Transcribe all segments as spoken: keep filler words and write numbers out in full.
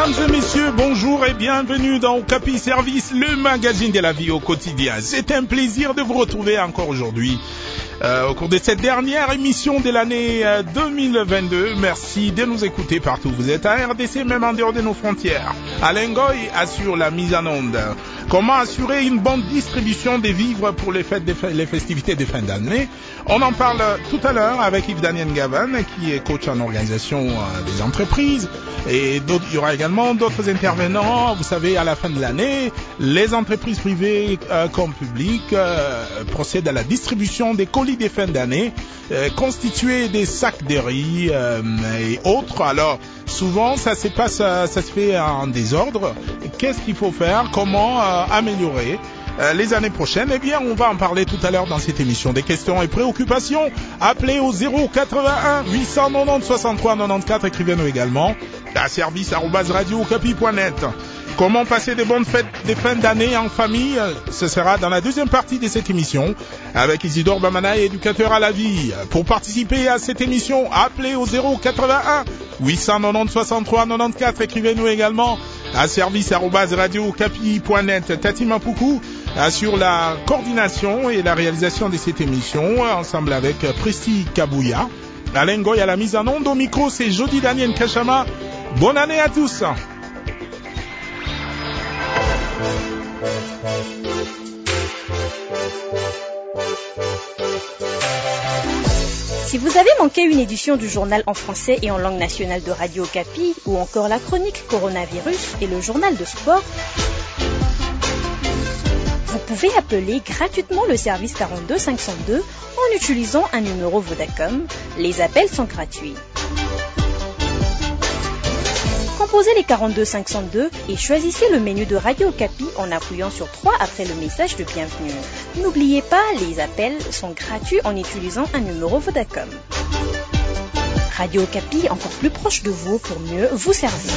Mesdames et messieurs, bonjour et bienvenue dans Okapi Service, le magazine de la vie au quotidien. C'est un plaisir de vous retrouver encore aujourd'hui euh, au cours de cette dernière émission de l'année euh, deux mille vingt-deux. Merci de nous écouter partout. Vous êtes à R D C, même en dehors de nos frontières. Alain Goy assure la mise en onde. Comment assurer une bonne distribution des vivres pour les fêtes, des, les festivités de fin d'année? On en parle tout à l'heure avec Yves-Daniel Ngavan, qui est coach en organisation euh, des entreprises. Et il y aura également d'autres intervenants. Vous savez, à la fin de l'année, les entreprises privées euh, comme publiques euh, procèdent à la distribution des colis des fins d'année euh, constitués des sacs de riz euh, et autres. Alors, souvent, ça se passe, ça se fait en désordre. Qu'est-ce qu'il faut faire? Comment euh, améliorer Euh, les années prochaines? Eh bien, on va en parler tout à l'heure dans cette émission. Des questions et préoccupations, appelez au zéro quatre-vingt-un huit cent quatre-vingt-dix soixante-trois quatre-vingt-quatorze. Écrivez-nous également à service arobase radio okapi point net. Comment passer des bonnes fêtes des fins d'année en famille? Ce sera dans la deuxième partie de cette émission avec Isidore Bamana, éducateur à la vie. Pour participer à cette émission, appelez au zéro quatre-vingt-un huit cent quatre-vingt-dix soixante-trois quatre-vingt-quatorze. Écrivez-nous également à service arobase radio okapi point net. Tati Mapoukou assure la coordination et la réalisation de cette émission ensemble avec Presti Kabouya. Alain Goy à la mise en onde. Au micro, c'est Jody Daniel Kachama. Bonne année à tous. Si vous avez manqué une édition du journal en français et en langue nationale de Radio Okapi, ou encore la chronique Coronavirus et le journal de sport, vous pouvez appeler gratuitement le service quarante-deux cinq cent deux en utilisant un numéro Vodacom. Les appels sont gratuits. Composez les quarante-deux cinq cent deux et choisissez le menu de Radio Okapi en appuyant sur trois après le message de bienvenue. N'oubliez pas, les appels sont gratuits en utilisant un numéro Vodacom. Radio Okapi, encore plus proche de vous pour mieux vous servir.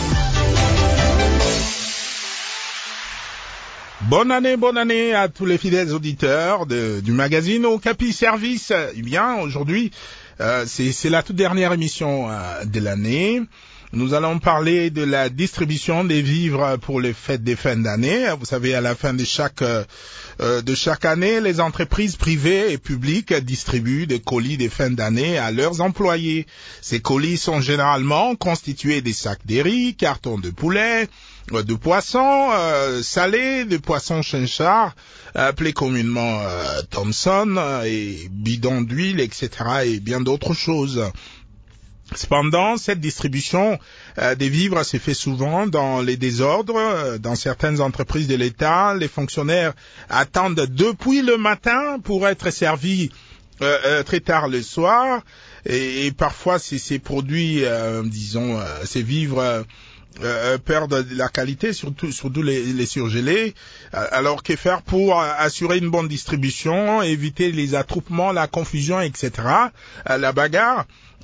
Bonne année, bonne année à tous les fidèles auditeurs de, du magazine Okapi Service. Eh bien, aujourd'hui, euh, c'est, c'est la toute dernière émission euh, de l'année. Nous allons parler de la distribution des vivres pour les fêtes des fins d'année. Vous savez, à la fin de chaque euh, de chaque année, les entreprises privées et publiques distribuent des colis des fins d'année à leurs employés. Ces colis sont généralement constitués des sacs de riz, cartons de poulet, de poissons euh, salés, de poissons chinchard, appelés communément euh, Thomson, et bidons d'huile, et cetera, et bien d'autres choses. Cependant, cette distribution euh, des vivres se fait souvent dans les désordres. Dans certaines entreprises de l'État, les fonctionnaires attendent depuis le matin pour être servis euh, euh, très tard le soir. Et, et parfois, ces, ces produits, euh, disons, euh, ces vivres euh, euh, perdent de la qualité, surtout, surtout les, les surgelés. Alors, que faire pour assurer une bonne distribution, éviter les attroupements, la confusion, et cetera, la bagarre?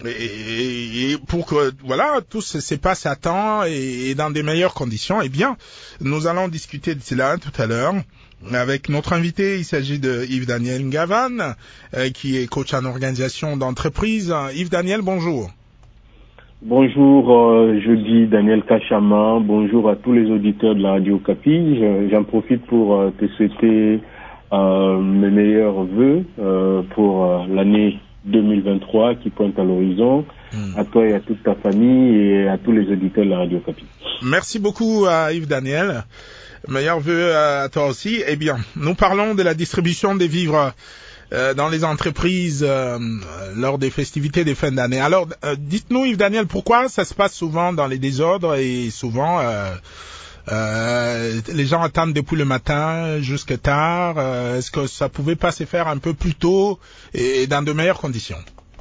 Et, et pour que voilà tout se, se passe à temps et, et dans des meilleures conditions, eh bien, nous allons discuter de cela tout à l'heure avec notre invité. Il s'agit de Yves-Daniel Ngavan, euh, qui est coach en organisation d'entreprise. Yves-Daniel, bonjour. Bonjour, euh, je dis Daniel Kachama. Bonjour à tous les auditeurs de la Radio Okapi. Je, j'en profite pour euh, te souhaiter euh, mes meilleurs vœux euh, pour euh, l'année deux mille vingt-trois qui pointe à l'horizon, mmh. à toi et à toute ta famille et à tous les auditeurs de la Radio Okapi. Merci beaucoup à Yves-Daniel. Meilleurs vœux à toi aussi. Eh bien, nous parlons de la distribution des vivres euh, dans les entreprises euh, lors des festivités des fins d'année. Alors, euh, dites-nous Yves-Daniel, pourquoi ça se passe souvent dans les désordres et souvent euh, euh, les gens attendent depuis le matin jusqu'à tard? euh, Est-ce que ça pouvait pas se faire un peu plus tôt et dans de meilleures conditions?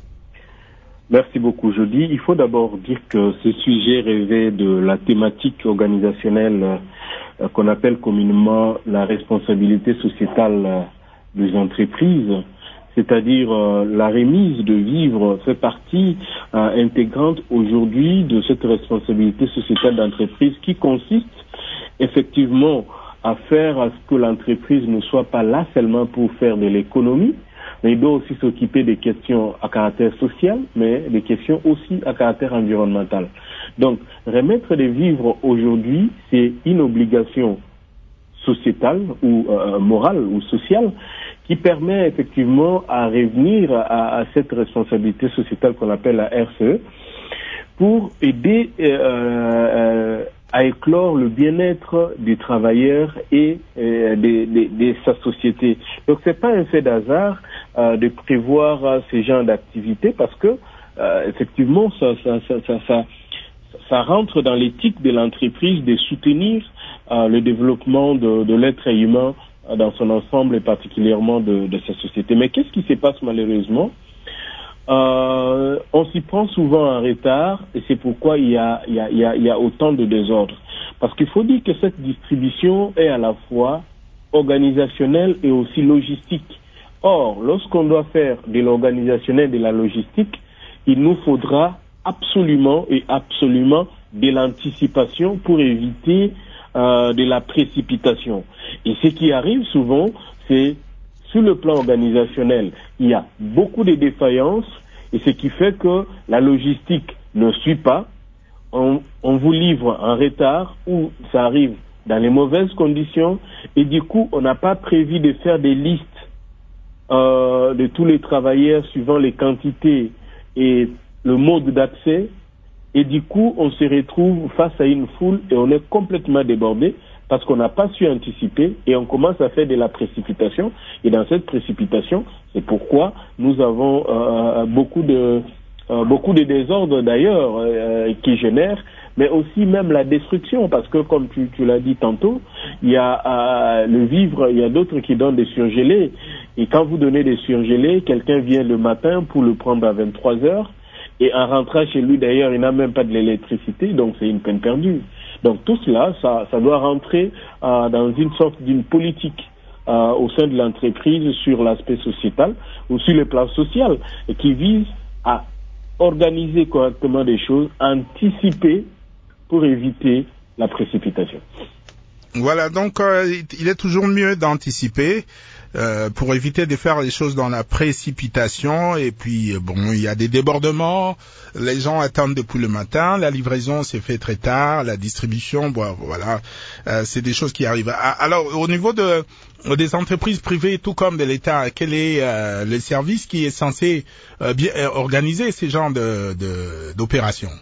Merci beaucoup, Jody. Il faut d'abord dire que ce sujet rêvait de la thématique organisationnelle euh, qu'on appelle communément la responsabilité sociétale euh, des entreprises, c'est-à-dire euh, la remise de vivres fait partie euh, intégrante aujourd'hui de cette responsabilité sociétale d'entreprise qui consiste effectivement à faire à ce que l'entreprise ne soit pas là seulement pour faire de l'économie, mais il doit aussi s'occuper des questions à caractère social, mais des questions aussi à caractère environnemental. Donc, remettre des vivres aujourd'hui, c'est une obligation sociétale ou euh, morale ou sociale qui permet effectivement à revenir à, à cette responsabilité sociétale qu'on appelle la R C E pour aider euh, euh, à éclore le bien-être des travailleurs et euh, de, de, de sa société. Donc c'est pas un fait d'hasard euh, de prévoir euh, ces genres d'activités parce que euh, effectivement ça ça, ça ça ça ça rentre dans l'éthique de l'entreprise de soutenir euh, le développement de, de l'être humain euh, dans son ensemble et particulièrement de, de sa société. Mais qu'est-ce qui se passe malheureusement? Euh, on s'y prend souvent en retard et c'est pourquoi il y a, il y a, il y a, il y a autant de désordre. Parce qu'il faut dire que cette distribution est à la fois organisationnelle et aussi logistique. Or, lorsqu'on doit faire de l'organisationnel et de la logistique, il nous faudra absolument et absolument de l'anticipation pour éviter euh, de la précipitation. Et ce qui arrive souvent, c'est sur le plan organisationnel, il y a beaucoup de défaillances et ce qui fait que la logistique ne suit pas. On, on vous livre en retard ou ça arrive dans les mauvaises conditions et du coup, on n'a pas prévu de faire des listes euh, de tous les travailleurs suivant les quantités et le mode d'accès. Et du coup, on se retrouve face à une foule et on est complètement débordé parce qu'on n'a pas su anticiper et on commence à faire de la précipitation. Et dans cette précipitation, c'est pourquoi nous avons euh, beaucoup de euh, beaucoup de désordres d'ailleurs euh, qui génèrent, mais aussi même la destruction, parce que comme tu, tu l'as dit tantôt, il y a euh, le vivre, il y a d'autres qui donnent des surgelés. Et quand vous donnez des surgelés, quelqu'un vient le matin pour le prendre à vingt-trois heures. Et en rentrant chez lui, d'ailleurs, il n'a même pas de l'électricité, donc c'est une peine perdue. Donc tout cela, ça, ça doit rentrer euh, dans une sorte d'une politique euh, au sein de l'entreprise sur l'aspect sociétal ou sur le plan social, et qui vise à organiser correctement des choses, anticiper pour éviter la précipitation. Voilà, donc euh, il est toujours mieux d'anticiper euh, pour éviter de faire les choses dans la précipitation. Et puis bon, il y a des débordements, les gens attendent depuis le matin, la livraison s'est fait très tard, la distribution, bon, voilà, euh, c'est des choses qui arrivent. Alors au niveau de des entreprises privées, tout comme de l'État, quel est euh, le service qui est censé euh, bien organiser ces genres de, de d'opérations?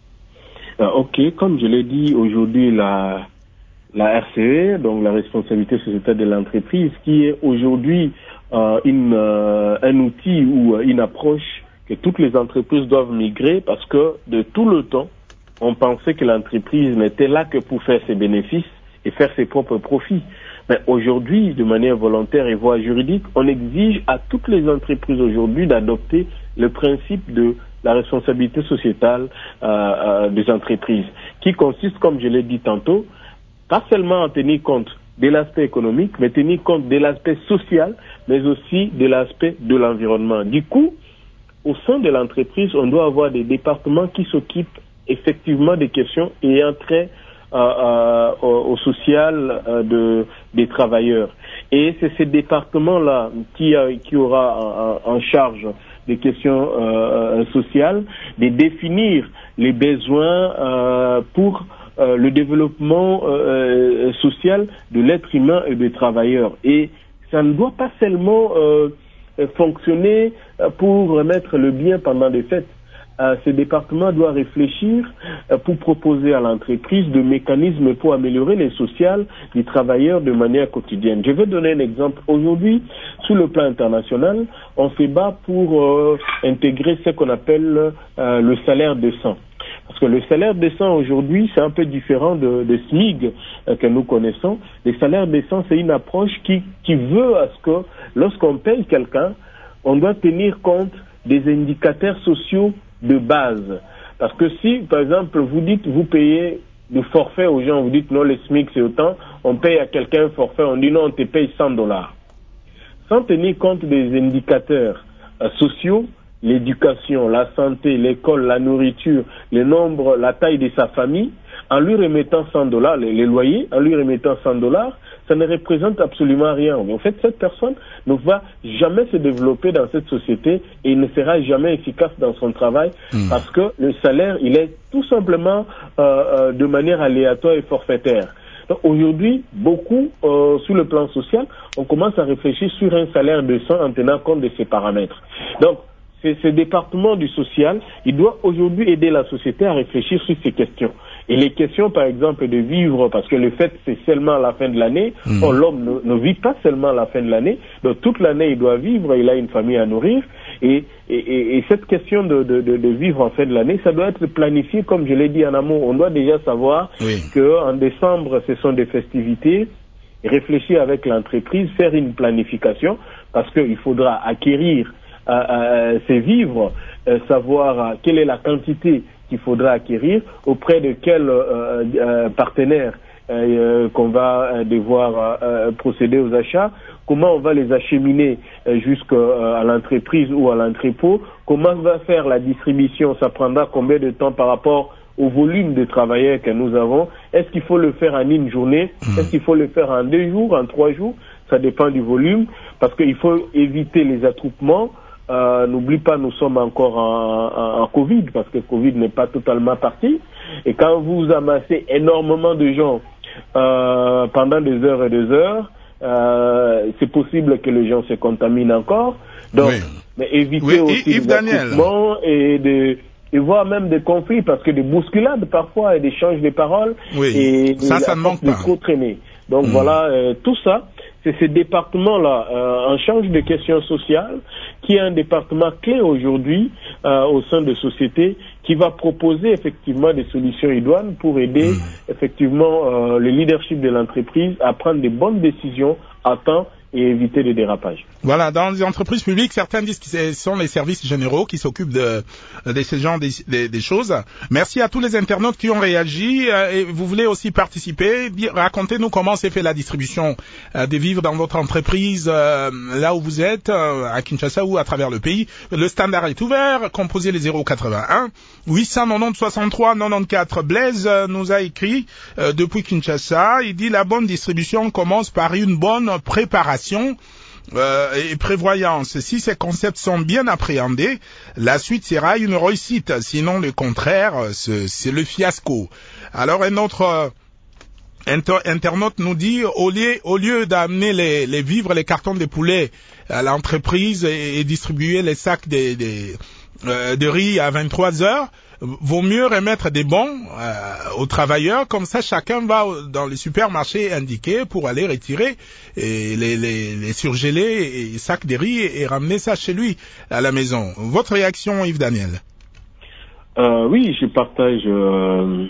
Euh, ok, comme je l'ai dit aujourd'hui, la La R C E, donc la responsabilité sociétale de l'entreprise, qui est aujourd'hui euh, une, euh, un outil ou une approche que toutes les entreprises doivent migrer parce que de tout le temps, on pensait que l'entreprise n'était là que pour faire ses bénéfices et faire ses propres profits. Mais aujourd'hui, de manière volontaire et voie juridique, on exige à toutes les entreprises aujourd'hui d'adopter le principe de la responsabilité sociétale euh, euh, des entreprises, qui consiste, comme je l'ai dit tantôt, pas seulement en tenir compte de l'aspect économique, mais tenir compte de l'aspect social, mais aussi de l'aspect de l'environnement. Du coup, au sein de l'entreprise, on doit avoir des départements qui s'occupent effectivement des questions ayant trait euh, euh, au, au social euh, de, des travailleurs. Et c'est ces départements-là qui, euh, qui aura en, en charge des questions euh, sociales, de définir les besoins euh, pour Euh, le développement euh, social de l'être humain et des travailleurs. Et ça ne doit pas seulement euh, fonctionner pour remettre le bien pendant des fêtes. Euh, ce département doit réfléchir euh, pour proposer à l'entreprise des mécanismes pour améliorer les sociales des travailleurs de manière quotidienne. Je vais donner un exemple. Aujourd'hui, sur le plan international, on se bat pour euh, intégrer ce qu'on appelle euh, le salaire décent. Parce que le salaire décent aujourd'hui, c'est un peu différent de, de S M I G euh, que nous connaissons. Le salaire décent, c'est une approche qui, qui veut à ce que lorsqu'on paye quelqu'un, on doit tenir compte des indicateurs sociaux de base. Parce que si, par exemple, vous dites, vous payez le forfait aux gens, vous dites non, le S M I C c'est autant, on paye à quelqu'un un forfait, on dit non, on te paye cent dollars. Sans tenir compte des indicateurs euh, sociaux, l'éducation, la santé, l'école, la nourriture, le nombre, la taille de sa famille, en lui remettant cent dollars, les, les loyers, en lui remettant cent dollars, ça ne représente absolument rien. En fait, cette personne ne va jamais se développer dans cette société et il ne sera jamais efficace dans son travail mmh. parce que le salaire, il est tout simplement euh, euh, de manière aléatoire et forfaitaire. Donc aujourd'hui, beaucoup, euh, sur le plan social, on commence à réfléchir sur un salaire décent en tenant compte de ces paramètres. Donc, ce département du social, il doit aujourd'hui aider la société à réfléchir sur ces questions. Et les questions, par exemple, de vivre, parce que le fait, c'est seulement à la fin de l'année. Mmh. Or, l'homme ne, ne vit pas seulement à la fin de l'année. Donc, toute l'année, il doit vivre, il a une famille à nourrir. Et, et, et cette question de, de, de, de vivre en fin de l'année, ça doit être planifié, comme je l'ai dit en amont. On doit déjà savoir oui. qu'en décembre, ce sont des festivités. Réfléchir avec l'entreprise, faire une planification, parce qu'il faudra acquérir Euh, euh, ces vivres, euh, savoir euh, quelle est la quantité qu'il faudra acquérir, auprès de quel euh, euh, partenaire euh, qu'on va euh, devoir euh, procéder aux achats, comment on va les acheminer euh, jusqu'à l'entreprise ou à l'entrepôt, comment on va faire la distribution, ça prendra combien de temps par rapport au volume de travailleurs que nous avons, est-ce qu'il faut le faire en une journée, mmh. est-ce qu'il faut le faire en deux jours, en trois jours, ça dépend du volume, parce qu'il faut éviter les attroupements. Euh, n'oublie pas, nous sommes encore en, en, en Covid, parce que Covid n'est pas totalement parti. Et quand vous amassez énormément de gens euh, pendant des heures et des heures, euh, c'est possible que les gens se contaminent encore. Donc, oui. mais éviter oui, aussi Yves les attroupements et de et voire même des conflits, parce que des bousculades parfois et des échanges de paroles oui. et ça, ça ne manque pas. Trop traîner. Donc mmh. voilà, euh, tout ça. C'est ce département-là, euh, en charge des questions sociales, qui est un département clé aujourd'hui euh, au sein de sociétés, qui va proposer effectivement des solutions idoines pour aider mmh. effectivement euh, le leadership de l'entreprise à prendre des bonnes décisions à temps et éviter les dérapages. Voilà, dans les entreprises publiques, certains disent que ce sont les services généraux qui s'occupent de, de ce genre des, des, des choses. Merci à tous les internautes qui ont réagi. Euh, et vous voulez aussi participer, racontez-nous comment s'est fait la distribution euh, des vivres dans votre entreprise, euh, là où vous êtes, euh, à Kinshasa ou à travers le pays. Le standard est ouvert, composez les zéro quatre-vingt-un huit cent quatre-vingt-dix soixante-trois quatre-vingt-quatorze. Blaise euh, nous a écrit euh, depuis Kinshasa. Il dit la bonne distribution commence par une bonne préparation Euh, et prévoyance. Si ces concepts sont bien appréhendés, la suite sera une réussite. Sinon, le contraire, c'est le fiasco. Alors, un autre euh, inter internaute nous dit, au lieu, au lieu d'amener les, les vivres, les cartons de poulet à l'entreprise et, et distribuer les sacs de, de, euh, de riz à vingt-trois heures, vaut mieux remettre des bons euh, aux travailleurs, comme ça chacun va dans les supermarchés indiqués pour aller retirer et les, les, les surgelés et sacs de riz et, et ramener ça chez lui à la maison. Votre réaction, Yves Daniel? euh, Oui, je partage euh,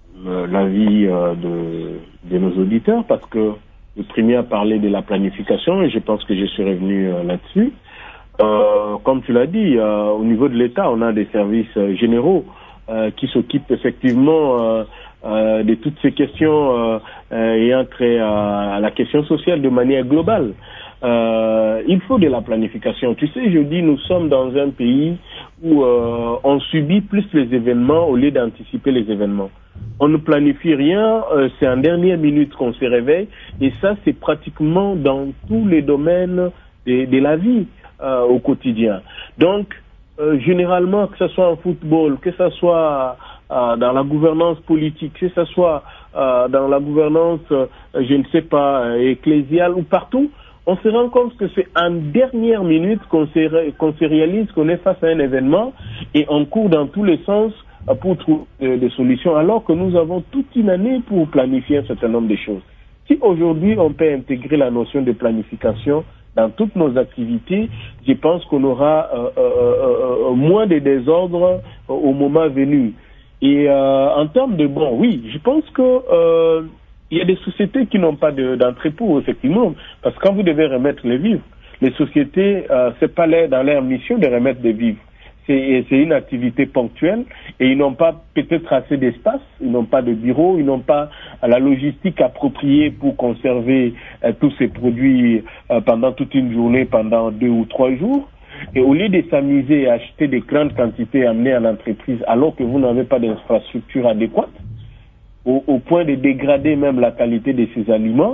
l'avis euh, de, de nos auditeurs, parce que le premier a parlé de la planification et je pense que je suis revenu euh, là-dessus. Euh, comme tu l'as dit, euh, au niveau de l'État, on a des services euh, généraux euh, qui s'occupent effectivement euh, euh, de toutes ces questions euh, euh, ayant trait à, à la question sociale de manière globale. Euh, il faut de la planification. Tu sais, je dis, nous sommes dans un pays où euh, on subit plus les événements au lieu d'anticiper les événements. On ne planifie rien, euh, c'est en dernière minute qu'on se réveille, et ça, c'est pratiquement dans tous les domaines de, de la vie. Euh, au quotidien. Donc, euh, généralement, que ce soit en football, que ce soit euh, dans la gouvernance politique, que ce soit euh, dans la gouvernance, euh, je ne sais pas, euh, ecclésiale ou partout, on se rend compte que c'est en dernière minute qu'on se, qu'on se réalise qu'on est face à un événement et on court dans tous les sens euh, pour trouver euh, des solutions, alors que nous avons toute une année pour planifier un certain nombre de choses. Si aujourd'hui on peut intégrer la notion de planification dans toutes nos activités, je pense qu'on aura euh, euh, euh, moins de désordre euh, au moment venu. Et euh, en termes de bon, oui, je pense que euh, il y a des sociétés qui n'ont pas d'entrepôt, effectivement, parce que quand vous devez remettre les vivres, les sociétés, euh, c'est pas l'air dans leur mission de remettre des vivres. C'est une activité ponctuelle et ils n'ont pas peut-être assez d'espace, ils n'ont pas de bureau, ils n'ont pas la logistique appropriée pour conserver euh, tous ces produits euh, pendant toute une journée, pendant deux ou trois jours. Et au lieu de s'amuser à acheter des grandes quantités amenées à l'entreprise alors que vous n'avez pas d'infrastructure adéquate, au, au point de dégrader même la qualité de ces aliments,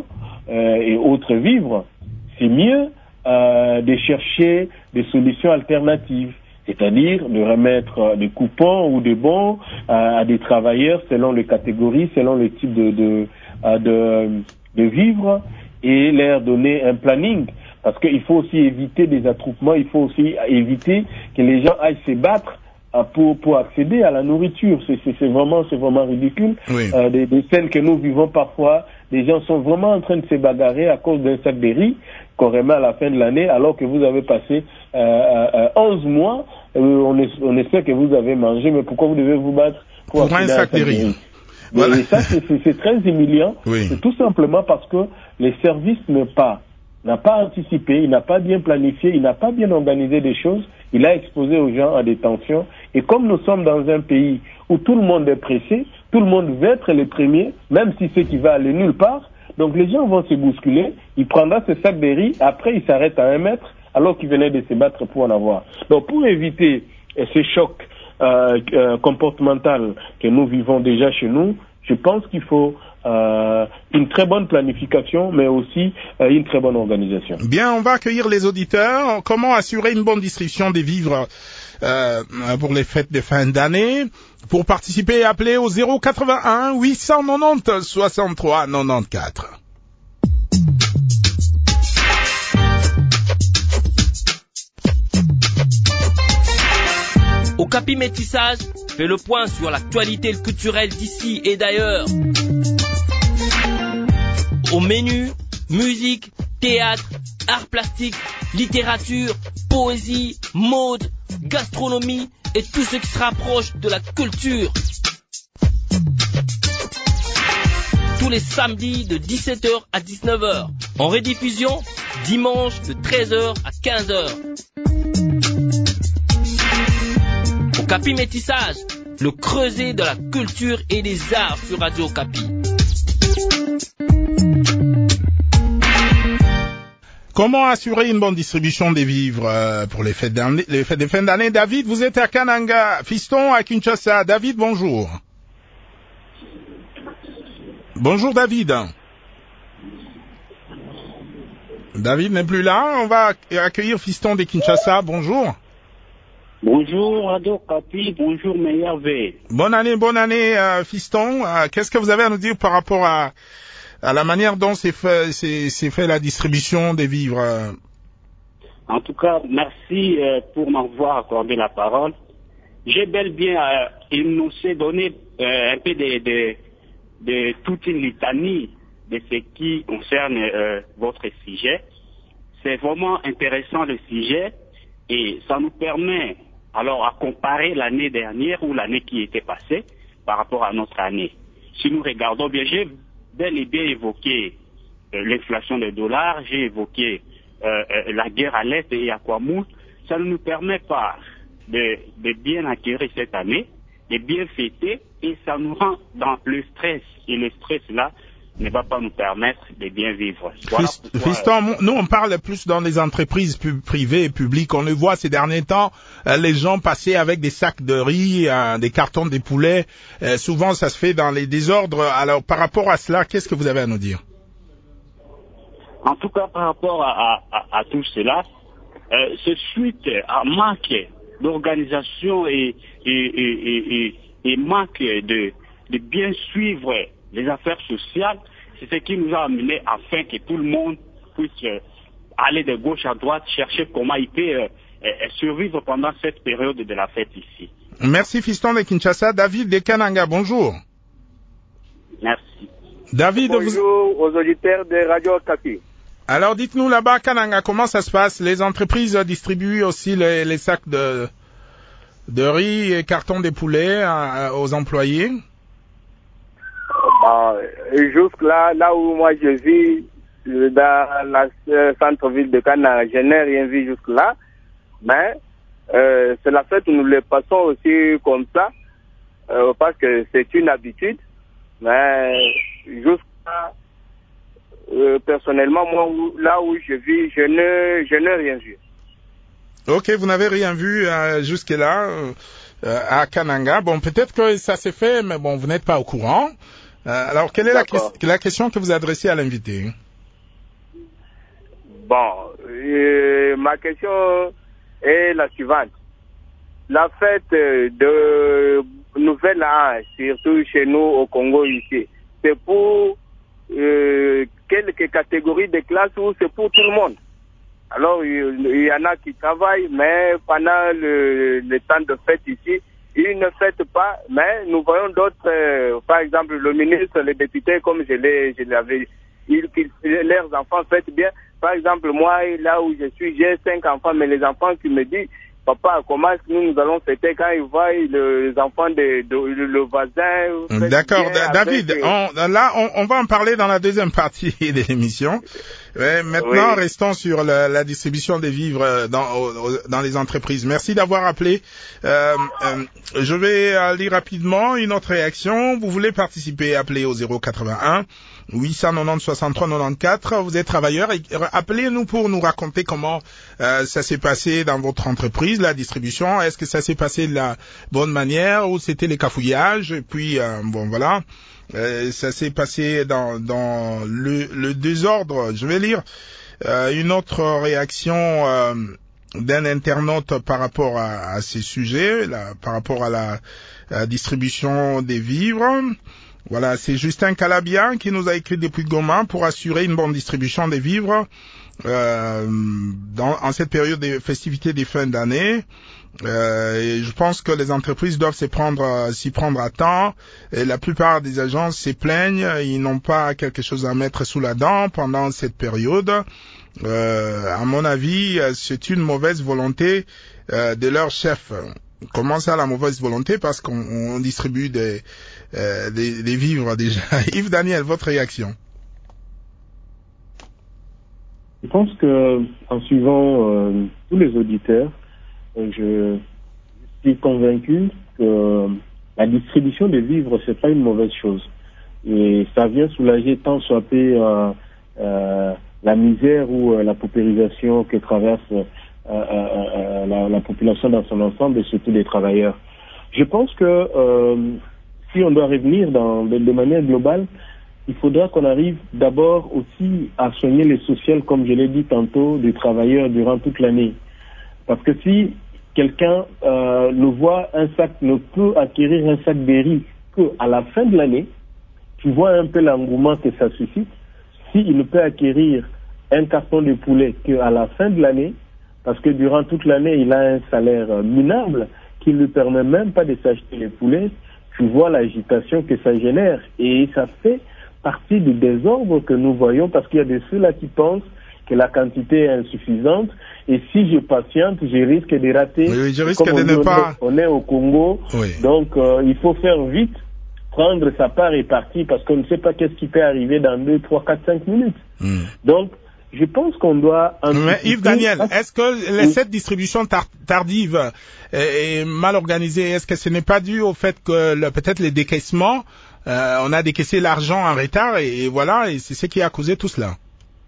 euh, et autres vivres, c'est mieux euh, de chercher des solutions alternatives, c'est-à-dire de remettre des coupons ou des bons à, à des travailleurs selon les catégories, selon le type de, de, de, de vivres, et leur donner un planning. Parce qu'il faut aussi éviter des attroupements, il faut aussi éviter que les gens aillent se battre pour pour accéder à la nourriture. C'est c'est, c'est vraiment c'est vraiment ridicule. Oui. Euh, des, des scènes que nous vivons parfois, les gens sont vraiment en train de se bagarrer à cause d'un sac de riz qu'on remet à la fin de l'année, alors que vous avez passé euh, euh, onze mois, euh, on, est, on espère que vous avez mangé, mais pourquoi vous devez vous battre pour, pour un sac de riz, riz. Voilà. Et ça, c'est, c'est, c'est très humiliant. Oui. C'est tout simplement parce que les services ne pas n'a pas anticipé, il n'a pas bien planifié, il n'a pas bien organisé des choses, il a exposé aux gens à des tensions. Et comme nous sommes dans un pays où tout le monde est pressé, tout le monde veut être les premiers, même si c'est qui va aller nulle part, donc les gens vont se bousculer, il prendra ce sac de riz, après il s'arrête à un mètre, alors qu'il venait de se battre pour en avoir. Donc pour éviter euh, ces chocs euh, euh, comportementaux que nous vivons déjà chez nous, je pense qu'il faut Euh, une très bonne planification, mais aussi euh, une très bonne organisation. Bien, on va accueillir les auditeurs. Comment assurer une bonne distribution des vivres euh, pour les fêtes de fin d'année? Pour participer, appelez au zéro quatre-vingt-un huit cent quatre-vingt-dix soixante-trois quatre-vingt-quatorze. Okapi Métissage fait le point sur l'actualité culturelle d'ici et d'ailleurs. Au menu, musique, théâtre, arts plastiques, littérature, poésie, mode, gastronomie et tout ce qui se rapproche de la culture. Tous les samedis de dix-sept heures à dix-neuf heures. En rediffusion, dimanche de treize heures à quinze heures. Okapi Métissage, le creuset de la culture et des arts sur Radio Okapi. Comment assurer une bonne distribution des vivres euh, pour les fêtes, les fêtes de fin d'année? David, vous êtes à Kananga, Fiston à Kinshasa. David, bonjour. Bonjour David. David n'est plus là. On va accueillir Fiston de Kinshasa. Bonjour. Bonjour Radio Okapi, bonjour Meilleur V. Bonne année, bonne année euh, Fiston. Euh, qu'est-ce que vous avez à nous dire par rapport à à la manière dont s'est fait, s'est, s'est fait la distribution des vivres? En tout cas, merci euh, pour m'avoir accordé la parole. J'ai bel bien euh, énoncé, donné euh, un peu de, de, de toute une litanie de ce qui concerne euh, votre sujet. C'est vraiment intéressant le sujet et ça nous permet alors à comparer l'année dernière ou l'année qui était passée par rapport à notre année. Si nous regardons bien, j'ai bel et bien évoqué euh, l'inflation des dollars, j'ai évoqué euh, euh, la guerre à l'Est et à Kwamouth. Ça ne nous permet pas de, de bien acquérir cette année, de bien fêter, et ça nous rend dans le stress. Et le stress là ne va pas nous permettre de bien vivre. Voilà pourquoi, Fiston, euh, nous on parle plus dans les entreprises pu- privées et publiques. On le voit ces derniers temps, euh, les gens passer avec des sacs de riz, euh, des cartons de poulet. Euh, souvent ça se fait dans les désordres. Alors par rapport à cela, qu'est-ce que vous avez à nous dire? En tout cas, par rapport à, à, à tout cela, euh, c'est suite à manque d'organisation et, et, et, et, et manque de, de bien suivre les affaires sociales, c'est ce qui nous a amené afin que tout le monde puisse euh, aller de gauche à droite, chercher comment il peut euh, euh, survivre pendant cette période de la fête ici. Merci Fiston de Kinshasa. David de Kananga, bonjour. Merci. David, bonjour vous... aux auditeurs de Radio Okapi. Alors dites-nous là-bas, Kananga, comment ça se passe? Les entreprises distribuent aussi les, les sacs de, de riz et cartons de poulet à, à, aux employés? Bah, jusque là, là où moi je vis, dans la euh, centre-ville de Kananga, je n'ai rien vu jusque là, mais euh, c'est la fête où nous le passons aussi comme ça, euh, parce que c'est une habitude, mais jusqu'à euh, personnellement, moi, où, là où je vis, je ne, je n'ai rien vu. Ok, vous n'avez rien vu euh, jusque-là euh, à Kananga. Bon, peut-être que ça s'est fait, mais bon, vous n'êtes pas au courant. Euh, alors, quelle est la, que- la question que vous adressez à l'invité? bon, euh, ma question est la suivante. La fête de Nouvel An, surtout chez nous au Congo ici, c'est pour euh, quelques catégories de classes ou c'est pour tout le monde? Alors, il, il y en a qui travaillent, mais pendant le, le temps de fête ici, ils ne fêtent pas, mais nous voyons d'autres, euh, par exemple le ministre, les députés, comme je l'ai, je l'avais, ils, ils, leurs enfants fêtent bien. Par exemple, moi, là où je suis, j'ai cinq enfants, mais les enfants qui me disent, papa, comment est-ce que nous, nous allons fêter quand ils voient les enfants de, de, de le voisin? D'accord, David, avec... on, là, on, on va en parler dans la deuxième partie de l'émission. Ouais, maintenant, oui. Restons sur la, la distribution des vivres dans, dans les entreprises. Merci d'avoir appelé. Euh, euh, je vais lire rapidement une autre réaction. Vous voulez participer, appelez au zéro quatre-vingt-un huit cent quatre-vingt-dix soixante-trois quatre-vingt-quatorze. Vous êtes travailleur. Appelez-nous pour nous raconter comment euh, ça s'est passé dans votre entreprise, la distribution. Est-ce que ça s'est passé de la bonne manière ou c'était les cafouillages? Et puis, euh, bon, voilà. Euh, ça s'est passé dans, dans le, le désordre. Je vais lire euh, une autre réaction euh, d'un internaute par rapport à, à ces sujets, là, par rapport à la, à la distribution des vivres. Voilà, c'est Justin Calabia qui nous a écrit depuis Goma pour assurer une bonne distribution des vivres euh, dans, en cette période des festivités des fins d'année. Euh, et je pense que les entreprises doivent s'y prendre, s'y prendre à temps. Et la plupart des agences se plaignent, ils n'ont pas quelque chose à mettre sous la dent pendant cette période. Euh, à mon avis, c'est une mauvaise volonté euh, de leur chef. Comment ça, la mauvaise volonté? Parce qu'on on distribue des, euh, des, des vivres déjà. Yves Daniel, votre réaction? Je pense que en suivant euh, tous les auditeurs, je suis convaincu que la distribution des vivres, c'est pas une mauvaise chose. Et ça vient soulager tant soit peu euh, euh, la misère ou euh, la paupérisation que traverse euh, euh, la, la population dans son ensemble et surtout les travailleurs. Je pense que euh, si on doit revenir dans, de, de manière globale, il faudra qu'on arrive d'abord aussi à soigner les sociales, comme je l'ai dit tantôt, des travailleurs durant toute l'année. Parce que si quelqu'un euh, ne voit un sac, ne peut acquérir un sac de riz qu'à la fin de l'année, tu vois un peu l'engouement que ça suscite. S'il ne peut acquérir un carton de poulet qu'à la fin de l'année, parce que durant toute l'année, il a un salaire minable qui ne lui permet même pas de s'acheter les poulets, tu vois l'agitation que ça génère. Et ça fait partie du désordre que nous voyons, parce qu'il y a de ceux-là qui pensent que la quantité est insuffisante et si je patiente, je risque de rater. Oui, je risque Comme de on ne dit, pas. On est au Congo, oui. Donc euh, il faut faire vite, prendre sa part et partir parce qu'on ne sait pas qu'est-ce qui peut arriver dans deux, trois, quatre, cinq minutes. Mm. Donc, je pense qu'on doit... Mais Yves Daniel, est-ce que oui. cette distribution tar- tardive est, est mal organisée? Est-ce que ce n'est pas dû au fait que le, peut-être les décaissements, euh, on a décaissé l'argent en retard et, et voilà, et c'est ce qui a causé tout cela?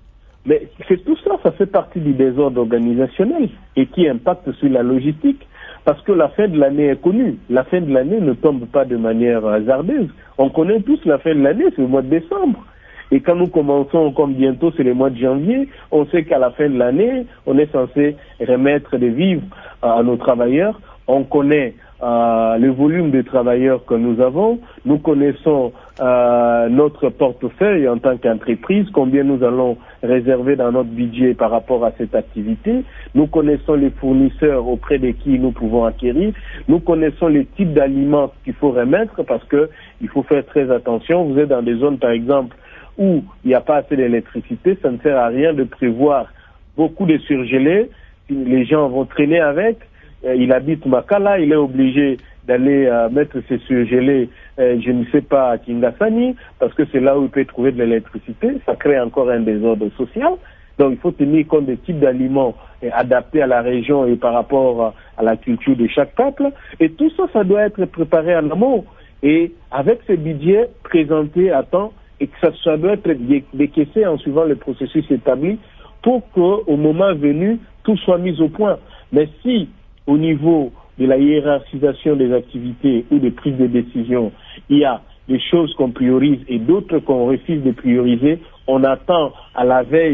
Mais c'est tout ça, ça fait partie du désordre organisationnel et qui impacte sur la logistique. Parce que la fin de l'année est connue. La fin de l'année ne tombe pas de manière hasardeuse. On connaît tous la fin de l'année, c'est le mois de décembre. Et quand nous commençons, comme bientôt c'est le mois de janvier, on sait qu'à la fin de l'année, on est censé remettre des vivres à nos travailleurs. On connaît euh, le volume de travailleurs que nous avons. Nous connaissons euh, notre portefeuille en tant qu'entreprise, combien nous allons réserver dans notre budget par rapport à cette activité. Nous connaissons les fournisseurs auprès de qui nous pouvons acquérir. Nous connaissons les types d'aliments qu'il faut remettre parce que il faut faire très attention. Vous êtes dans des zones, par exemple, où il n'y a pas assez d'électricité. Ça ne sert à rien de prévoir beaucoup de surgelés. Les gens vont traîner avec. Il habite Makala, il est obligé d'aller euh, mettre ses surgelés, euh, je ne sais pas, à Kingasani, parce que c'est là où il peut trouver de l'électricité. Ça crée encore un désordre social. Donc il faut tenir compte des types d'aliments euh, adaptés à la région et par rapport à, à la culture de chaque peuple. Et tout ça, ça doit être préparé en amont. Et avec ce budget présenté à temps, et que ça, ça doit être décaissé en suivant le processus établi pour qu'au moment venu, tout soit mis au point. Mais si au niveau de la hiérarchisation des activités ou des prises de décision, il y a des choses qu'on priorise et d'autres qu'on refuse de prioriser, on attend à la veille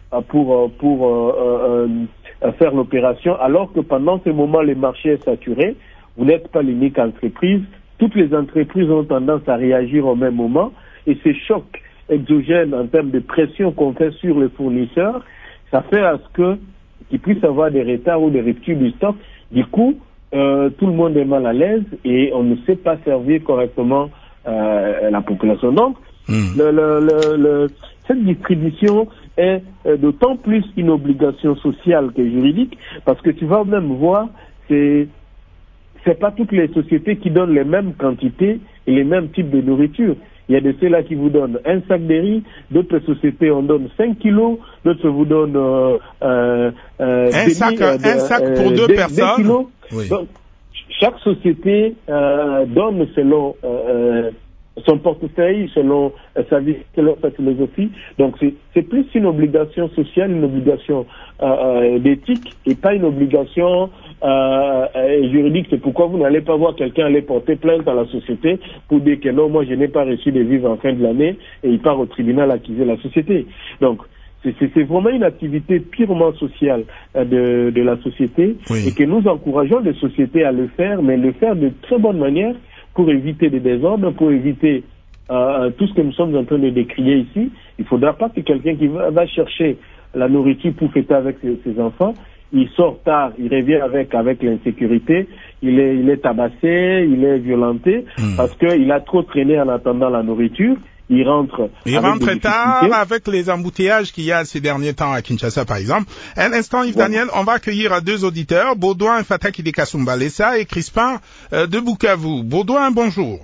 pour, pour euh, euh, faire l'opération, alors que pendant ce moment, le marché est saturé. Vous n'êtes pas l'unique entreprise. Toutes les entreprises ont tendance à réagir au même moment. Et ces chocs exogènes en termes de pression qu'on fait sur les fournisseurs, ça fait à ce que qu'il puisse avoir des retards ou des ruptures du stock. Du coup, euh, tout le monde est mal à l'aise et on ne sait pas servir correctement euh, la population. Donc, mmh. le, le, le, le, cette distribution est euh, d'autant plus une obligation sociale que juridique, parce que tu vas même voir, c'est c'est pas toutes les sociétés qui donnent les mêmes quantités et les mêmes types de nourriture. Il y a de ceux-là qui vous donnent un sac de riz, d'autres sociétés en donnent cinq kilos, d'autres vous donnent euh, euh, un, des, sac, euh, un sac pour deux des, personnes. Des kilos. Oui. Donc, chaque société euh, donne selon euh, son portefeuille, selon euh, sa vie, selon sa philosophie. Donc c'est, c'est plus une obligation sociale, une obligation euh, euh, d'éthique et pas une obligation euh, euh, juridique. C'est pourquoi vous n'allez pas voir quelqu'un aller porter plainte à la société pour dire que non, moi je n'ai pas reçu de vivres en fin de l'année, et il part au tribunal accuser la société. Donc c'est, c'est, c'est vraiment une activité purement sociale euh, de, de la société, oui. Et que nous encourageons les sociétés à le faire, mais le faire de très bonne manière, pour éviter des désordres, pour éviter euh, tout ce que nous sommes en train de décrier ici. Il ne faudra pas que quelqu'un qui va, va chercher la nourriture pour fêter avec ses, ses enfants, il sort tard, il revient avec avec l'insécurité, il est il est tabassé, il est violenté, mmh. parce qu'il a trop traîné en attendant la nourriture. Il rentre. Il rentre tard avec les embouteillages qu'il y a ces derniers temps à Kinshasa, par exemple. Un instant, Yves Daniel, on va accueillir deux auditeurs, Baudouin Fataki de Kasumbalesa et Crispin euh, de Bukavu. Baudouin, bonjour.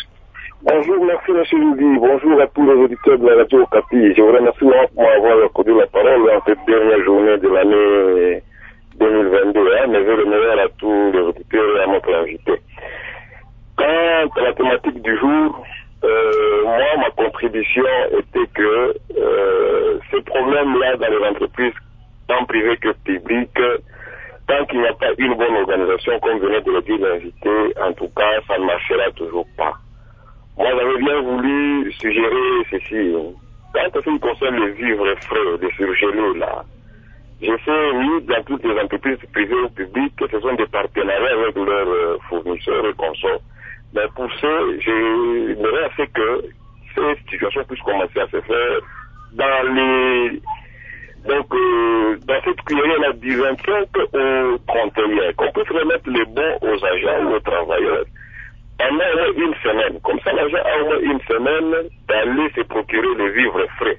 Bonjour, merci monsieur Louis. Bonjour à tous les auditeurs de la radio Okapi. Je vous remercie pour m'avoir accordé la parole en cette dernière journée de l'année deux mille vingt-deux. Hein, mais je le meilleur à tous les auditeurs et à notre invité. Quant à la thématique du jour, Euh, moi, ma contribution était que euh, ce problème-là dans les entreprises, tant privées que publiques, tant qu'il n'y a pas une bonne organisation, comme venait de le dire l'invité, en tout cas, ça ne marchera toujours pas. Moi, j'avais bien voulu suggérer ceci. Quand ce qui concerne les vivres frais, les surgelés, là, je sais, oui, dans toutes les entreprises privées ou publiques, que ce sont des partenariats avec leurs fournisseurs et consorts. Mais pour ce, j'aimerais assez que ces situations puissent commencer à se faire dans les, donc, euh, dans cette cuillère-là du vingt-cinq au trente et un, qu'on puisse remettre les bons aux agents ou aux travailleurs pendant au moins une semaine. Comme ça, l'agent a au moins une semaine d'aller se procurer les vivres frais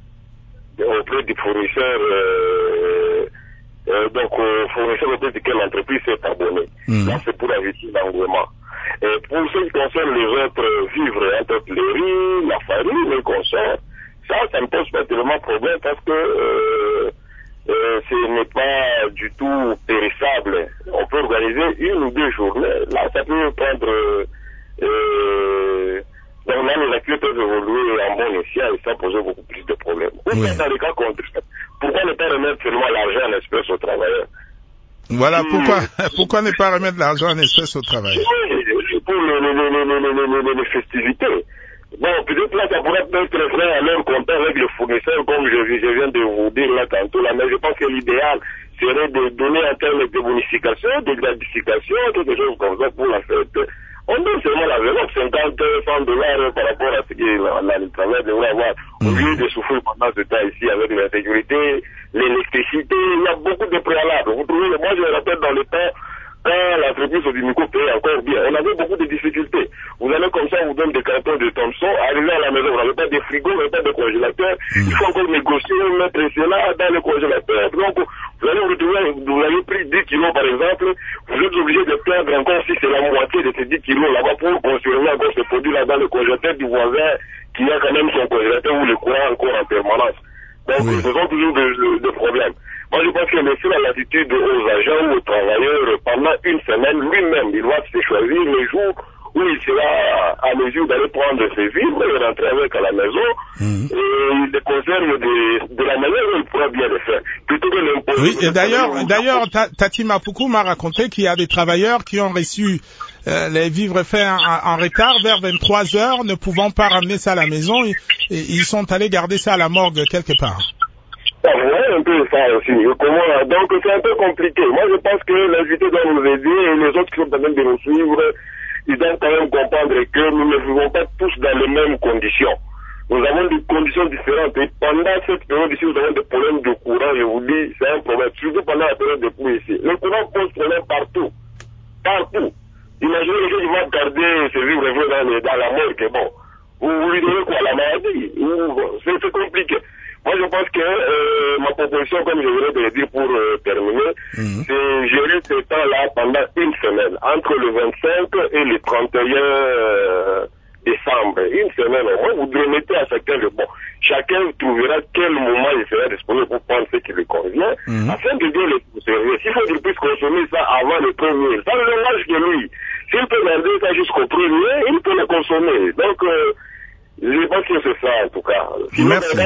auprès du fournisseur, euh, euh, donc, euh, fournisseur auprès duquel l'entreprise s'est abonnée. Mmh. Là, c'est pour éviter l'engouement. Et pour ce qui concerne les autres vivres, entre les riz, la farine, les consorts, ça, ça ne pose pas tellement de problème parce que euh, euh, ce n'est pas du tout périssable. On peut organiser une ou deux journées. Là, ça peut prendre... Euh, donc là, les acteurs peuvent évoluer en bon escient et ça pose beaucoup plus de problèmes. Ou oui. Dans les cas contraires, pourquoi ne pas remettre seulement l'argent en espèces aux travailleurs? Voilà, mmh. pourquoi, pourquoi ne pas remettre l'argent en espèces au travail? Oui, pour les, les, les, les, les, les, les festivités. Bon, peut-être là, ça pourrait être très vrai à leur compte avec le fournisseur, comme je, je viens de vous dire là tantôt, là, mais je pense que l'idéal serait de donner en termes de bonification, de gratification, quelque chose comme ça pour la fête. On donne seulement la enveloppe, cinquante, cent dollars par rapport à ce que la, la, le travail devrait avoir. Au lieu de souffrir pendant ce temps ici avec l'insécurité, l'électricité, il y a beaucoup de préalables. Vous trouvez, moi je me rappelle dans le temps, quand l'entreprise du micro payait encore bien, on avait beaucoup de difficultés. Vous allez comme ça, on vous donne des cartons de Thomson, arrivez à la maison, vous n'avez pas de frigo, vous n'avez pas de congélateur, il faut encore négocier, mettre cela dans le congélateur. Donc, vous allez vous retrouver, vous avez pris dix kilos par exemple, vous êtes obligé de perdre encore si c'est la moitié de ces dix kilos là-bas pour conserver encore ce produit-là dans le congélateur du voisin qui a quand même son congélateur ou le courant encore en permanence. Donc, oui. Ce sont toujours des de, de problèmes. Moi, je pense que laisser la latitude aux agents ou aux travailleurs pendant une semaine, lui-même, il doit se choisir les jours où il sera à mesure d'aller prendre ses vivres et rentrer avec à la maison, mmh. et il les conserve de, de la manière où il pourra bien le faire. Plutôt que l'imposer. Oui, et d'ailleurs, d'ailleurs, Tati Mapuku m'a raconté qu'il y a des travailleurs qui ont reçu euh, les vivres faits en, en retard vers vingt-trois heures, ne pouvant pas ramener ça à la maison, et, et ils sont allés garder ça à la morgue quelque part. Ça voit un peu ça aussi. Comment, donc c'est un peu compliqué. Moi je pense que l'invité doit nous aider et les autres qui sont en train de nous suivre, ils doivent quand même comprendre que nous ne vivons pas tous dans les mêmes conditions. Nous avons des conditions différentes et pendant cette période ici, nous avons des problèmes de courant, je vous dis, c'est un problème, surtout pendant la période de pluie ici. Le courant pose problème partout. Partout. Imaginez les gens qui vont garder ce vivre dans, les, dans la mort, que bon. Vous, vous lui donnez quoi, la maladie? C'est compliqué. Moi, je pense que euh, ma proposition, comme je voulais de le dire pour euh, terminer, mmh. c'est gérer ce temps-là pendant une semaine, entre le vingt-cinq et le trente et un euh, décembre. Une semaine au moins, vous remettez à chacun le bon. Chacun trouvera quel moment il sera disponible pour prendre ce qui lui convient, mmh. afin de bien le conserver. S'il faut qu'il puisse consommer ça avant le premier, ça ne l'engage que lui. S'il peut garder ça jusqu'au premier, il peut le consommer. Donc, euh, je pense que c'est ça, en tout cas. Sinon, merci.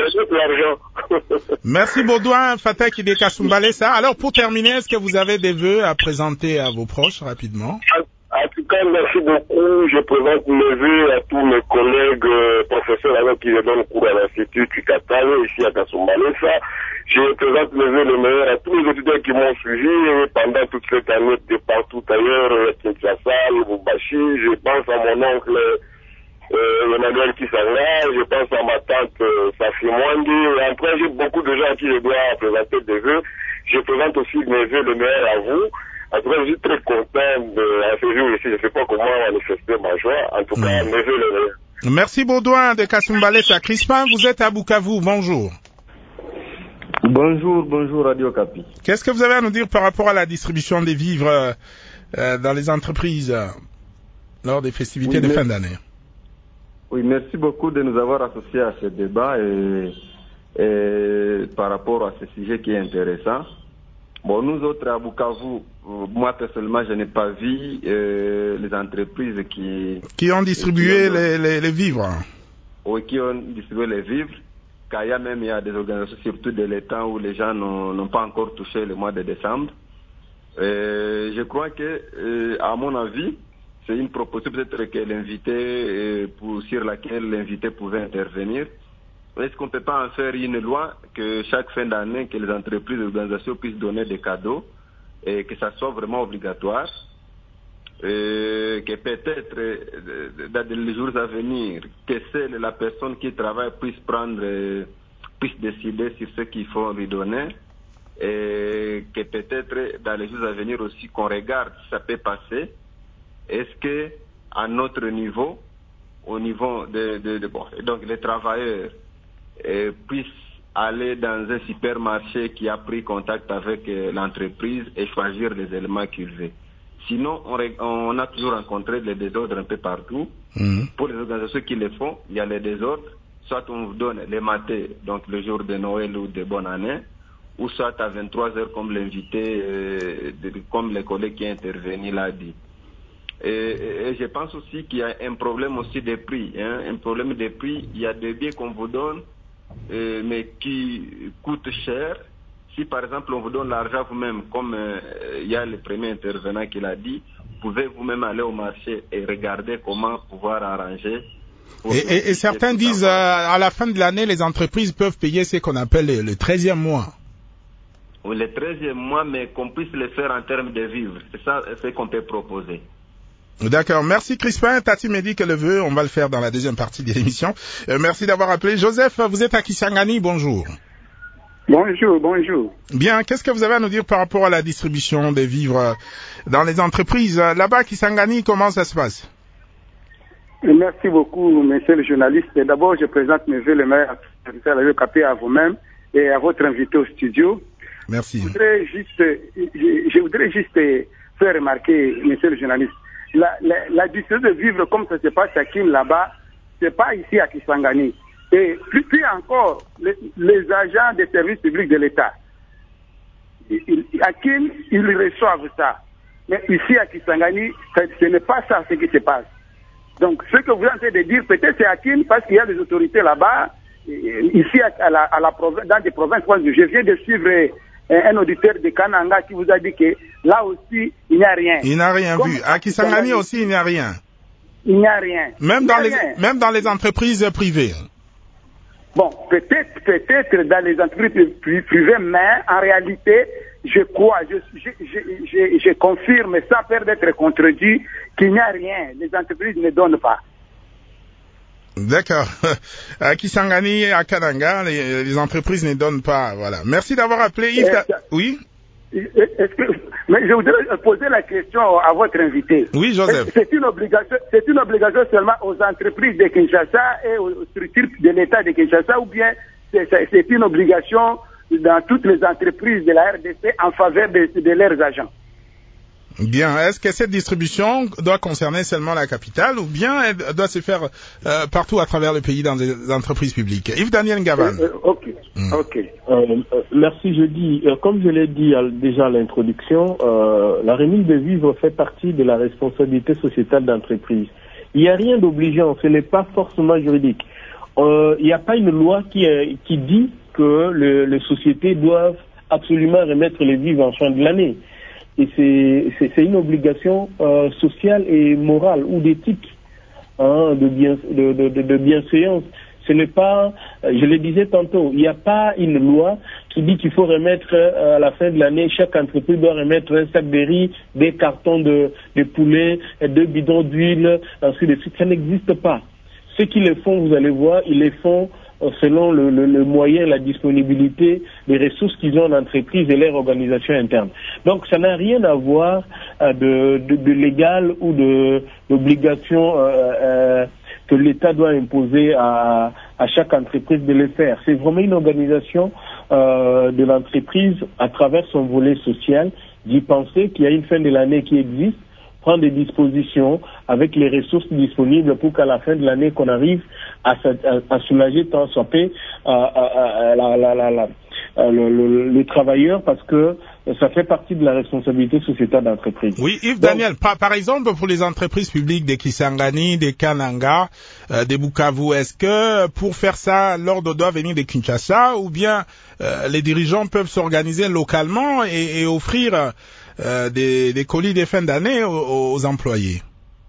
Merci Baudouin, Fatek Ideka-Soumbale. Ça. Alors, pour terminer, est-ce que vous avez des vœux à présenter à vos proches rapidement? En tout cas, merci beaucoup. Je présente mes vœux à tous mes collègues euh, professeurs avec qui je donne cours à l'Institut Kikatale, ici à Kasumbalé. Je présente mes vœux les meilleurs à tous les étudiants qui m'ont suivi pendant toute cette année de partout ailleurs, Kinshasa, Lubumbashi. Je pense à mon oncle Euh, Emmanuel Kisanga, je pense à ma tante euh, Safi Mwangi, et après j'ai beaucoup de gens à qui je dois présenter des vœux. Je présente aussi mes vœux le meilleur à vous. En tout cas, je suis très content de, à ce jour ici, je ne sais pas comment manifester ma joie. En tout cas, mmh. mes vœux le meilleur. Merci Baudouin de Kasumbalé. Crispin, vous êtes à Bukavu, bonjour. Bonjour, bonjour Radio Kapi. Qu'est-ce que vous avez à nous dire par rapport à la distribution des vivres euh, dans les entreprises euh, lors des festivités oui, de mais... fin d'année? Oui, merci beaucoup de nous avoir associés à ce débat et, et par rapport à ce sujet qui est intéressant. Bon, nous autres à Bukavu, moi personnellement, je n'ai pas vu euh, les entreprises qui... Qui ont distribué qui ont, les, les, les vivres. Oui, qui ont distribué les vivres. Car il y a même il y a des organisations, surtout de l'État, où les gens n'ont pas encore touché le mois de décembre. Et je crois que, euh, à mon avis, c'est une proposition peut-être que l'invité, euh, pour, sur laquelle l'invité pouvait intervenir. Est-ce qu'on ne peut pas en faire une loi que chaque fin d'année, que les entreprises et les organisations puissent donner des cadeaux et que ça soit vraiment obligatoire, et que peut-être dans les jours à venir, que seule la personne qui travaille puisse prendre, puisse décider sur ce qu'il faut lui donner, et que peut-être dans les jours à venir aussi qu'on regarde si ça peut passer. Est-ce que à notre niveau, au niveau de, de, de bon, donc les travailleurs euh, puissent aller dans un supermarché qui a pris contact avec euh, l'entreprise et choisir les éléments qu'ils veulent. Sinon, on, on a toujours rencontré des désordres un peu partout. Mmh. Pour les organisations qui le font, il y a les désordres. Soit on vous donne les matés, donc le jour de Noël ou de bonne année, ou soit à vingt-trois heures comme l'invité, euh, de, comme les collègues qui sont intervenus l'a dit. Et, et, et je pense aussi qu'il y a un problème aussi des prix. Hein, un problème des prix, il y a des biens qu'on vous donne, euh, mais qui coûtent cher. Si par exemple on vous donne l'argent vous-même, comme euh, il y a le premier intervenant qui l'a dit, vous pouvez vous-même aller au marché et regarder comment pouvoir arranger. Et, et, et certains disent euh, à la fin de l'année, les entreprises peuvent payer ce qu'on appelle le, le treizième mois. Oui, le treizième mois, mais qu'on puisse le faire en termes de vivres. C'est ça ce qu'on peut proposer. D'accord. Merci Crispin. Tati me dit que le veut. On va le faire dans la deuxième partie de l'émission. Euh, merci d'avoir appelé. Joseph, vous êtes à Kisangani. Bonjour. Bonjour, bonjour. Bien. Qu'est-ce que vous avez à nous dire par rapport à la distribution des vivres dans les entreprises? Là-bas, Kisangani, comment ça se passe? Merci beaucoup, monsieur le journaliste. D'abord, je présente mes vœux les meilleurs à la Capé à vous-même et à votre invité au studio. Merci. Je voudrais juste, je, je voudrais juste faire remarquer, monsieur le journaliste, La, la, la distribution de vivres comme ça se passe à Kin là-bas, c'est pas ici à Kisangani. Et puis, puis encore, les, les agents des services publics de l'État, ils, à Kin, ils reçoivent ça. Mais ici à Kisangani, ce n'est pas ça ce qui se passe. Donc, ce que vous êtes en train de dire, peut-être c'est à Kin parce qu'il y a des autorités là-bas, ici à, à la, à la province, dans des provinces. Je viens de suivre un auditeur de Kananga qui vous a dit que là aussi, il n'y a rien. Il n'a rien Comme vu. À Kisangani aussi, il n'y a rien. Il n'y a rien. Même, il dans, les, rien. même dans les entreprises privées. Bon, peut-être, peut-être dans les entreprises privées, mais en réalité, je crois, je, je, je, je, je confirme sans peur d'être contredit qu'il n'y a rien. Les entreprises ne donnent pas. D'accord. À Kisangani et à Kananga, les, les entreprises ne donnent pas. Voilà. Merci d'avoir appelé Yves. Euh, oui. Est-ce que, mais je voudrais poser la question à votre invité. Oui, Joseph. C'est une obligation, c'est une obligation seulement aux entreprises de Kinshasa et aux structures de l'État de Kinshasa, ou bien c'est, c'est une obligation dans toutes les entreprises de la R D C en faveur de, de leurs agents? Bien. Est-ce que cette distribution doit concerner seulement la capitale ou bien elle doit se faire euh, partout à travers le pays dans des entreprises publiques? Yves Daniel Ngavan. Euh, euh, ok. Mm. Ok. Euh, merci. Je dis, euh, comme je l'ai dit à, déjà à l'introduction, euh, la remise de vivres fait partie de la responsabilité sociétale d'entreprise. Il n'y a rien d'obligeant. Ce n'est pas forcément juridique. Euh, il n'y a pas une loi qui, euh, qui dit que le, les sociétés doivent absolument remettre les vivres en fin de l'année. Et c'est, c'est, c'est une obligation euh, sociale et morale ou d'éthique, hein, de, bien, de, de, de, de bienséance. Ce n'est pas, je le disais tantôt, il n'y a pas une loi qui dit qu'il faut remettre euh, à la fin de l'année, chaque entreprise doit remettre un sac de riz, des cartons de, de poulet, deux bidons d'huile, ainsi de suite. Ça n'existe pas. Ceux qui le font, vous allez voir, ils les font selon le, le, le moyen, la disponibilité des ressources qu'ils ont en entreprise et leur organisation interne. Donc ça n'a rien à voir euh, de, de, de légal ou de d'obligation euh, euh, que l'État doit imposer à, à chaque entreprise de le faire. C'est vraiment une organisation euh, de l'entreprise à travers son volet social d'y penser qu'il y a une fin de l'année qui existe, prendre des dispositions avec les ressources disponibles pour qu'à la fin de l'année qu'on arrive à, à, à soulager tant soit peu à, à, à, la, la, la, la, le, le, les travailleurs, parce que ça fait partie de la responsabilité sociétale d'entreprise. Oui, Yves Daniel, par, par exemple, pour les entreprises publiques des Kisangani, des Kananga, euh, des Bukavu, est-ce que pour faire ça, l'ordre doit venir de Kinshasa ou bien euh, les dirigeants peuvent s'organiser localement et, et offrir euh, des, des colis de fin d'année aux, aux employés?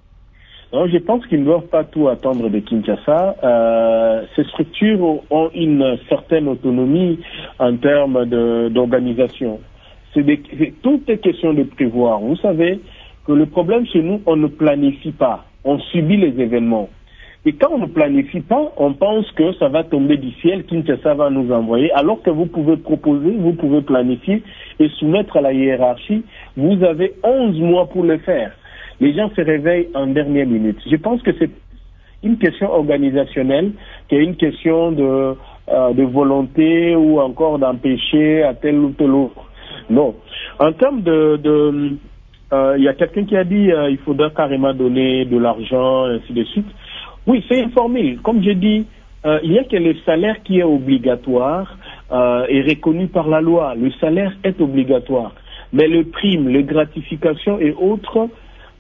Non, je pense qu'ils ne doivent pas tout attendre de Kinshasa. Euh, ces structures ont une certaine autonomie en termes de, d'organisation. C'est des, tout est question de prévoir. Vous savez que le problème chez nous, on ne planifie pas. On subit les événements. Et quand on ne planifie pas, on pense que ça va tomber du ciel, Kinshasa va nous envoyer, alors que vous pouvez proposer, vous pouvez planifier et soumettre à la hiérarchie. Vous avez onze mois pour le faire. Les gens se réveillent en dernière minute. Je pense que c'est une question organisationnelle, qui est une question de, euh, de volonté ou encore d'empêcher à tel ou tel autre. Non. En termes de... de euh, il y a quelqu'un qui a dit euh, il faudra carrément donner de l'argent, ainsi de suite. Oui, c'est une formule. Comme je dis, euh, il y a que le salaire qui est obligatoire euh, et reconnu par la loi. Le salaire est obligatoire. Mais le prime, les gratifications et autres...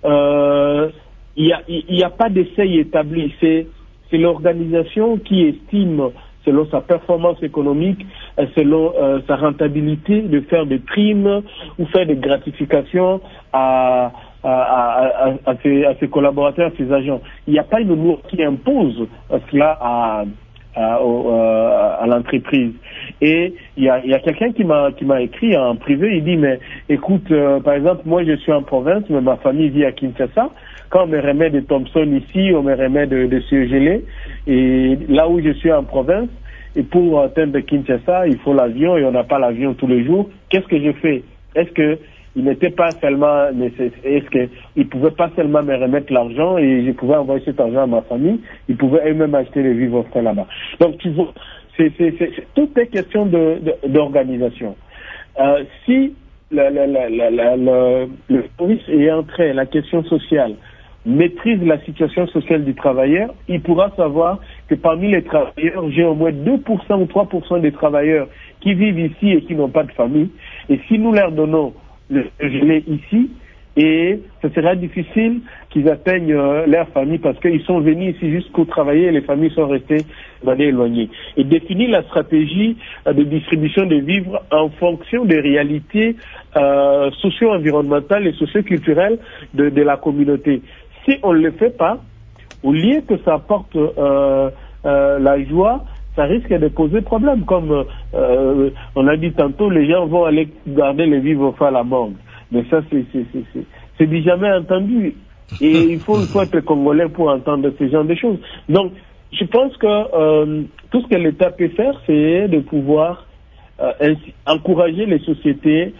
Euh, il n'y a, il y a pas d'essai établi. C'est, c'est l'organisation qui estime, selon sa performance économique, selon euh, sa rentabilité, de faire des primes ou faire des gratifications à, à, à, à, à, ses, à ses collaborateurs, à ses agents. Il n'y a pas une loi qui impose cela à, à, à, à l'entreprise. Et il y a, il y a quelqu'un qui m'a qui m'a écrit en privé, il dit mais écoute, euh, par exemple moi je suis en province, mais ma famille vit à Kinshasa. Quand on me remet de Thompson ici, on me remet de, de surgelé, et là où je suis en province, et pour atteindre Kinshasa, il faut l'avion et on n'a pas l'avion tous les jours. Qu'est-ce que je fais? Est-ce que il n'était pas seulement nécessaire, est-ce que il pouvait pas seulement me remettre l'argent et je pouvais envoyer cet argent à ma famille, ils pouvaient eux-mêmes acheter les vivres frais là-bas. Donc tu vois, c'est, c'est, c'est, c'est tout est question de, de d'organisation. Euh, si la, la, la, la, la, la, le tourisme est entré, la question sociale maîtrise la situation sociale du travailleur, il pourra savoir que parmi les travailleurs, j'ai au moins deux pour cent ou trois pour cent des travailleurs qui vivent ici et qui n'ont pas de famille. Et si nous leur donnons le gelé ici, et ce sera difficile qu'ils atteignent euh, leur famille parce qu'ils sont venus ici juste pour travailler et les familles sont restées éloignées. Et définir la stratégie euh, de distribution des vivres en fonction des réalités euh, socio-environnementales et socio-culturelles de, de la communauté. Si on ne le fait pas, au lieu que ça apporte euh, euh, la joie, ça risque de poser problème. Comme euh, on a dit tantôt, les gens vont aller garder les vivres à la morgue. Mais ça, c'est, c'est, c'est, c'est, c'est du jamais entendu. Et il faut, il faut être congolais pour entendre ce genre de choses. Donc, je pense que euh, tout ce que l'État peut faire, c'est de pouvoir euh, ainsi, encourager les sociétés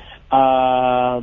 à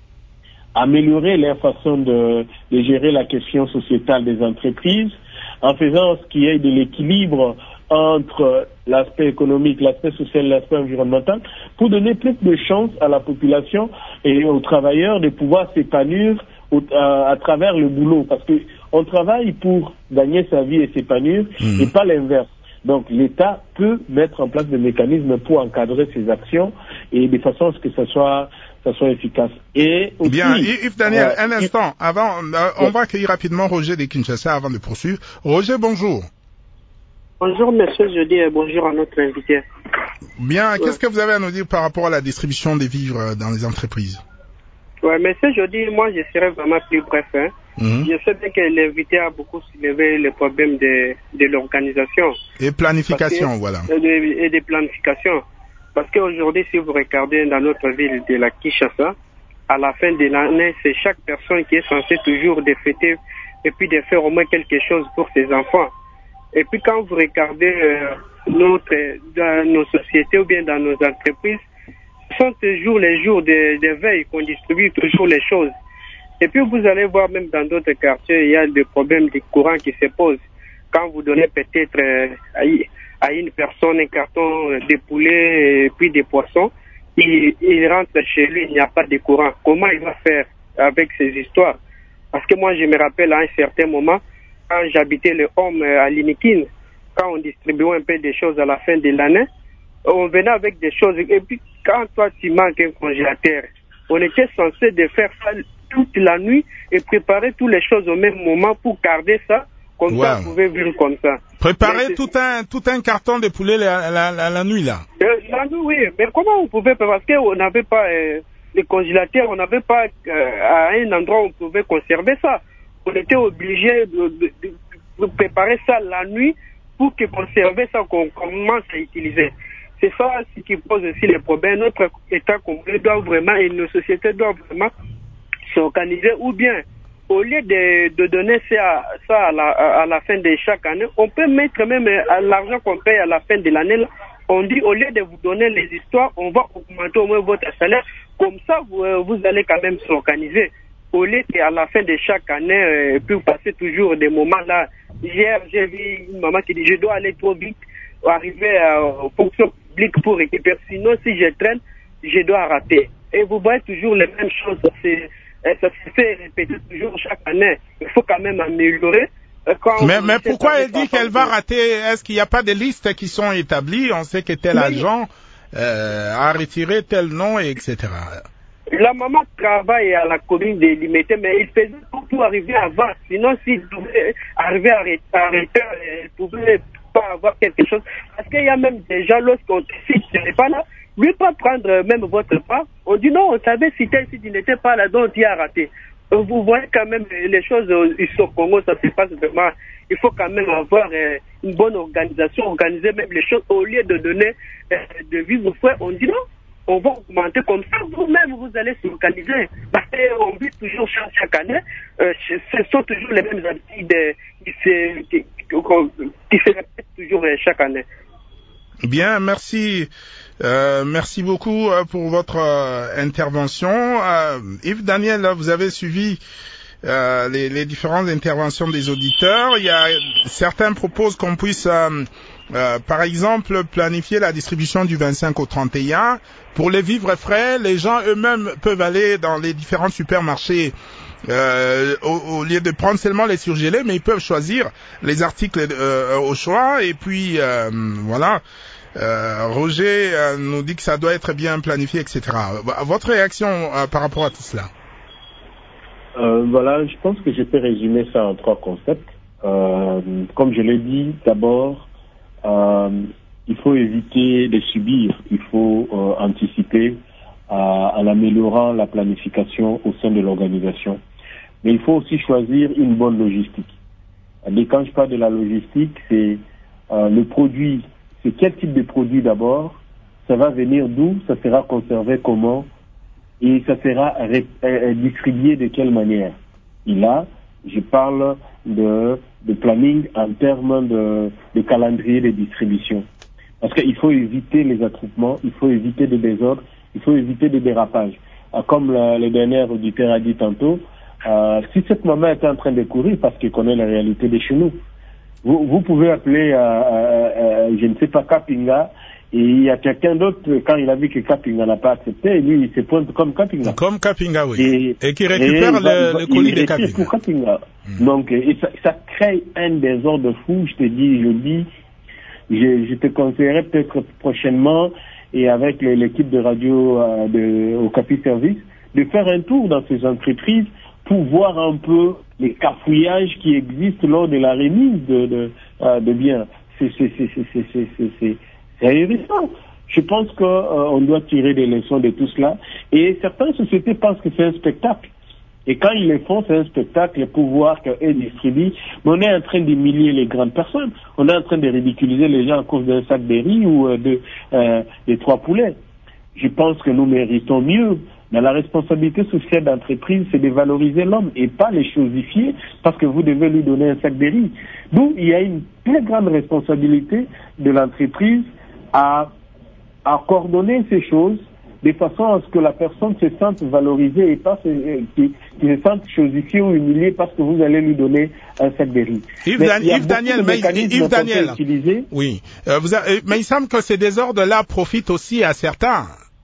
améliorer leur façon de, de gérer la question sociétale des entreprises, en faisant ce qui est de l'équilibre entre l'aspect économique, l'aspect social et l'aspect environnemental, pour donner plus de chance à la population et aux travailleurs de pouvoir s'épanouir au, à, à travers le boulot. Parce que on travaille pour gagner sa vie et s'épanouir, mmh. et pas l'inverse. Donc l'État peut mettre en place des mécanismes pour encadrer ses actions et de façon à ce que ça soit ça soit efficace. Et aussi, bien, Yves Daniel, euh, un instant, Yves... avant, euh, on va accueillir rapidement Roger de Kinshasa avant de poursuivre. Roger, bonjour. Bonjour monsieur, je dis bonjour à notre invité. Bien, ouais. Qu'est-ce que vous avez à nous dire par rapport à la distribution des vivres dans les entreprises? Oui, monsieur, je dis, moi je serais vraiment plus bref. Hein. Mm-hmm. Je sais bien que l'invité a beaucoup soulevé le problème de, de l'organisation. Et planification, que, voilà. Et de, et de planification. Parce qu'aujourd'hui, si vous regardez dans notre ville de la Kinshasa, à la fin de l'année, c'est chaque personne qui est censée toujours de fêter et puis de faire au moins quelque chose pour ses enfants. Et puis quand vous regardez euh, notre, dans nos sociétés ou bien dans nos entreprises, ce sont toujours les jours de, de veille qu'on distribue toujours les choses. Et puis vous allez voir même dans d'autres quartiers, il y a des problèmes de courant qui se posent. Quand vous donnez peut-être euh, à une personne un carton de poulet et puis des poissons, il, il rentre chez lui, il n'y a pas de courant. Comment il va faire avec ces histoires? Parce que moi je me rappelle à un certain moment, quand j'habitais le home à Linikine, quand on distribuait un peu des choses à la fin de l'année, on venait avec des choses. Et puis quand toi tu manques un congélateur, on était censé de faire ça toute la nuit et préparer toutes les choses au même moment pour garder ça. Comme wow. ça, on pouvait vivre comme ça. Préparer tout un, tout un carton de poulet la, la, la, la nuit, là. Euh, la nuit, oui. Mais comment on pouvait faire? Parce qu'on n'avait pas euh, les congélateurs, on n'avait pas euh, à un endroit où on pouvait conserver ça. On était obligé de, de, de, de préparer ça la nuit pour que conserver ça, qu'on commence à utiliser. C'est ça ce qui pose aussi les problèmes. Notre État congolais doit vraiment, et nos sociétés doivent vraiment s'organiser, ou bien au lieu de, de donner ça, ça à, la, à la fin de chaque année, on peut mettre même à l'argent qu'on paye à la fin de l'année. Là, on dit au lieu de vous donner les histoires, on va augmenter au moins votre salaire. Comme ça, vous, vous allez quand même s'organiser. Au lieu qu'à la fin de chaque année, euh, puis vous passez toujours des moments là. Hier, j'ai vu une maman qui dit je dois aller trop vite, arriver à, aux fonctions publiques pour récupérer. Sinon, si je traîne, je dois rater. Et vous voyez toujours les mêmes choses. C'est, ça se fait répéter toujours chaque année. Il faut quand même améliorer. Quand mais mais pourquoi elle dit qu'elle va rater? Est-ce qu'il n'y a pas de listes qui sont établies? On sait que tel mais agent euh, a retiré tel nom, et cetera. La maman travaille à la commune de Limité, mais il faisait tout pour arriver avant. Sinon, s'il pouvait arriver à arrêter, elle pouvait pas avoir quelque chose. Parce qu'il y a même des gens, lorsqu'on décide, ce n'est pas là, lui pas prendre même votre part. On dit non, on savait si tel site n'était pas là, donc il a raté. Vous voyez quand même les choses ici au Congo, ça se passe vraiment. Il faut quand même avoir euh, une bonne organisation, organiser même les choses au lieu de donner euh, de vivre frais. On dit non, on va augmenter comme ça. Vous-même, vous allez s'organiser. Parce qu'on vit toujours chaque, chaque année. Euh, ce sont toujours les mêmes habitudes qui se, qui, qui se répètent toujours chaque année. Bien, merci. Euh, merci beaucoup euh, pour votre euh, intervention. Euh, Yves Daniel, là, vous avez suivi euh, les, les différentes interventions des auditeurs. Il y a certains proposent qu'on puisse, euh, euh, par exemple, planifier la distribution du vingt-cinq au trente et un. Pour les vivres frais, les gens eux-mêmes peuvent aller dans les différents supermarchés. Euh, au, au lieu de prendre seulement les surgelés, mais ils peuvent choisir les articles euh, au choix. Et puis euh, voilà, euh, Roger euh, nous dit que ça doit être bien planifié, et cetera. Votre réaction euh, par rapport à tout cela? euh, Voilà, je pense que je peux résumer ça en trois concepts. Euh, comme je l'ai dit, d'abord, euh, il faut éviter de subir, il faut euh, anticiper euh, en améliorant la planification au sein de l'organisation. Mais il faut aussi choisir une bonne logistique. Et quand je parle de la logistique, c'est euh, le produit c'est quel type de produit d'abord, ça va venir d'où, ça sera conservé comment, et ça sera ré- euh, distribué de quelle manière. Et là, je parle de, de planning en termes de, de calendrier de distribution. Parce qu'il faut éviter les attroupements, il faut éviter des désordres, il faut éviter des dérapages. Euh, comme la, le dernier auditeur a dit tantôt, euh, si cette maman est en train de courir parce qu'elle connaît la réalité de chez nous, vous, vous pouvez appeler, euh, euh, euh, je ne sais pas, Kapinga, et il y a quelqu'un d'autre, quand il a vu que Kapinga n'a pas accepté, lui, il se pointe comme Kapinga. Comme Kapinga, oui. Et, et qui récupère et le, va, va, le colis de Kapinga. Pour Kapinga. Mmh. Donc, et ça, ça crée un désordre fou, je te dis, je dis, je, je te conseillerais peut-être prochainement, et avec l'équipe de radio euh, de, au Capi Service, de faire un tour dans ces entreprises pour voir un peu les cafouillages qui existent lors de la remise de, de, euh, de biens. C'est, c'est, c'est, c'est, c'est, c'est, c'est, c'est, c'est ahurissant. Je pense qu'on euh, doit tirer des leçons de tout cela. Et certaines sociétés pensent que c'est un spectacle. Et quand ils le font, c'est un spectacle pour voir qu'eux distribuent. Mais on est en train d'humilier les grandes personnes. On est en train de ridiculiser les gens à cause d'un sac de riz ou euh, de, euh, des trois poulets. Je pense que nous méritons mieux. Mais la responsabilité sociale d'entreprise, c'est de valoriser l'homme et pas les chosifier parce que vous devez lui donner un sac de riz. D'où il y a une très grande responsabilité de l'entreprise à, à coordonner ces choses de façon à ce que la personne se sente valorisée et pas se, euh, qui, qui se sente chosifiée ou humiliée parce que vous allez lui donner un sac de riz. Yves, Dan, Yves Daniel, mais, Yves Daniel, oui, euh, vous a, mais il semble que ces désordres-là profitent aussi à certains.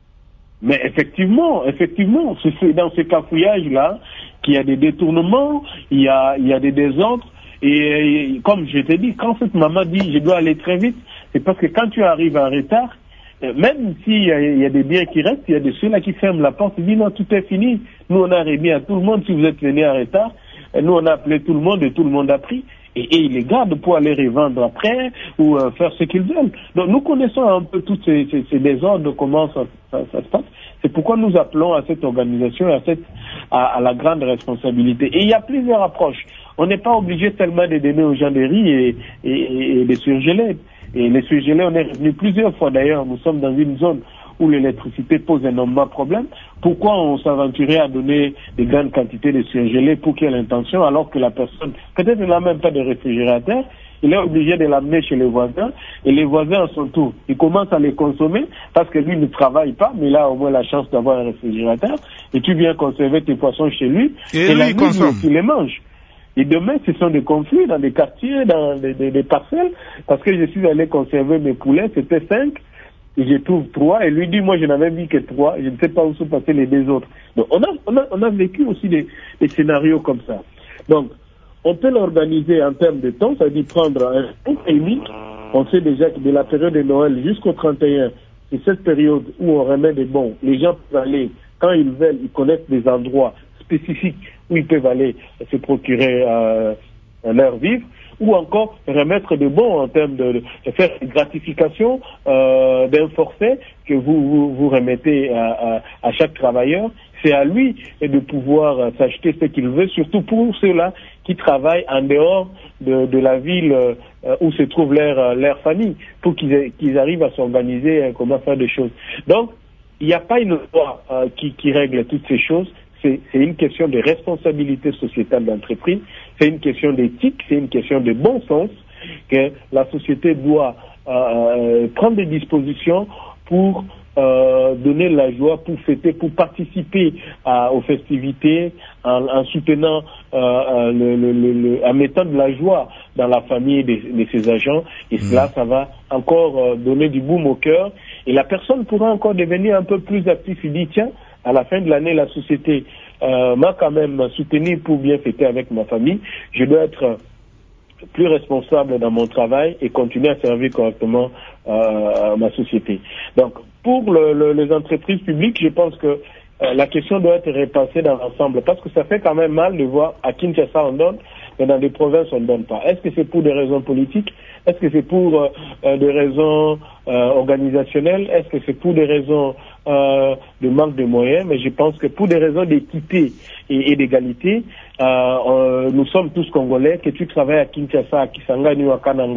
Mais effectivement, effectivement, c'est dans ce cafouillage-là qu'il y a des détournements, il y a, il y a des désordres. Et, et comme je t'ai dit, quand cette maman dit je dois aller très vite, c'est parce que quand tu arrives en retard, même s'il y a, il y a des biens qui restent, il y a de ceux-là qui ferment la porte et disent non, tout est fini. Nous, on a remis à tout le monde si vous êtes venu en retard. Nous, on a appelé tout le monde et tout le monde a pris. Et, et ils les gardent pour aller revendre après ou euh, faire ce qu'ils veulent. Donc nous connaissons un peu tous ces, ces, ces désordres, comment ça, ça, ça se passe. C'est pourquoi nous appelons à cette organisation, à, cette, à, à la grande responsabilité. Et il y a plusieurs approches. On n'est pas obligé tellement de donner aux gens des riz et, et, et des surgelés. Et les surgelés, on est revenu plusieurs fois d'ailleurs. Nous sommes dans une zone où l'électricité pose un énorme problème. Pourquoi on s'aventurait à donner des grandes quantités de surgelés pour quelle intention alors que la personne, peut-être n'a même pas de réfrigérateur, il est obligé de l'amener chez les voisins et les voisins à son tour, ils commencent à les consommer parce que lui ne travaille pas, mais il a au moins la chance d'avoir un réfrigérateur et tu viens conserver tes poissons chez lui et, et la nuit, il les mange. Et demain, ce sont des conflits dans des quartiers, dans des, des, des parcelles, parce que je suis allé conserver mes poulets, c'était cinq, et je trouve trois, et lui dit, moi je n'avais vu que trois, je ne sais pas où sont passés les deux autres. Donc on a, on a, on a vécu aussi des, des scénarios comme ça. Donc, on peut l'organiser en termes de temps, ça veut dire prendre un jour et demi. On sait déjà que de la période de Noël jusqu'au trente et un, c'est cette période où on remet des bons. Les gens peuvent aller, quand ils veulent, ils connaissent des endroits spécifiques où ils peuvent aller se procurer euh, un air vivre, ou encore remettre de bons en termes de, de faire une gratification euh, d'un forfait que vous vous, vous remettez à, à, à chaque travailleur. C'est à lui de pouvoir euh, s'acheter ce qu'il veut, surtout pour ceux-là qui travaillent en dehors de, de la ville euh, où se trouve leur, leur famille, pour qu'ils, qu'ils arrivent à s'organiser, euh, comment faire des choses. Donc, il n'y a pas une loi euh, qui, qui règle toutes ces choses. C'est, c'est une question de responsabilité sociétale d'entreprise, c'est une question d'éthique, c'est une question de bon sens que la société doit euh, prendre des dispositions pour euh, donner la joie, pour fêter, pour participer à, aux festivités, en, en soutenant, euh, le, le, le, le, en mettant de la joie dans la famille de, de ces agents. Et cela, ça va encore euh, donner du baume au cœur. Et la personne pourra encore devenir un peu plus active. Il dit, tiens, à la fin de l'année, la société euh, m'a quand même soutenu pour bien fêter avec ma famille. Je dois être plus responsable dans mon travail et continuer à servir correctement euh, ma société. Donc, pour le, le, les entreprises publiques, je pense que euh, la question doit être repensée dans l'ensemble, parce que ça fait quand même mal de voir à Kinshasa on donne, mais dans des provinces on ne donne pas. Est-ce que c'est pour des raisons politiques? Est-ce que c'est pour euh, euh, des raisons euh, organisationnelles? Est-ce que c'est pour des raisons euh, de manque de moyens? Mais je pense que pour des raisons d'équité et, et d'égalité, euh, euh, nous sommes tous Congolais. Que tu travailles à Kinshasa, à Kisangani ou à Kananga,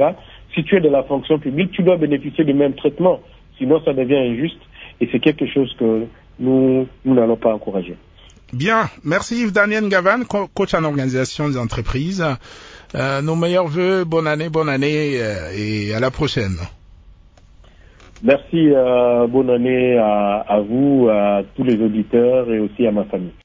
Si tu es de la fonction publique, tu dois bénéficier du même traitement. Sinon, ça devient injuste et c'est quelque chose que nous, nous n'allons pas encourager. Bien. Merci Yves Daniel Ngavan, coach en organisation des entreprises. Euh, nos meilleurs vœux, bonne année, bonne année euh, et à la prochaine. Merci, euh, bonne année à, à vous, à tous les auditeurs et aussi à ma famille.